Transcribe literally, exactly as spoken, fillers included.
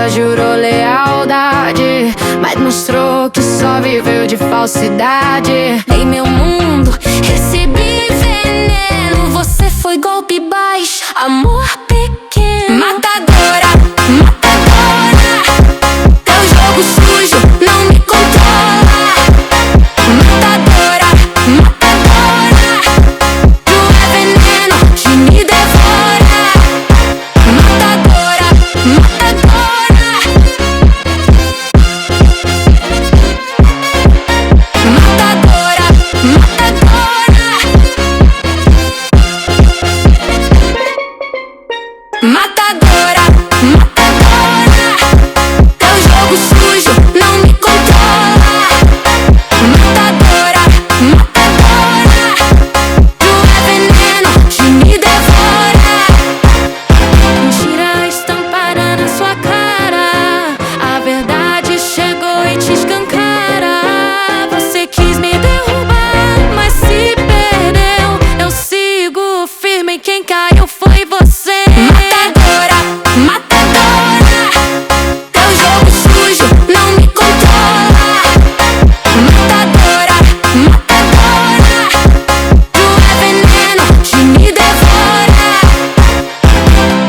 ela jurou lealdade, mas mostrou que só viveu de falsidade. Em meu mundo recebi veneno, você foi golpe baixo, amor.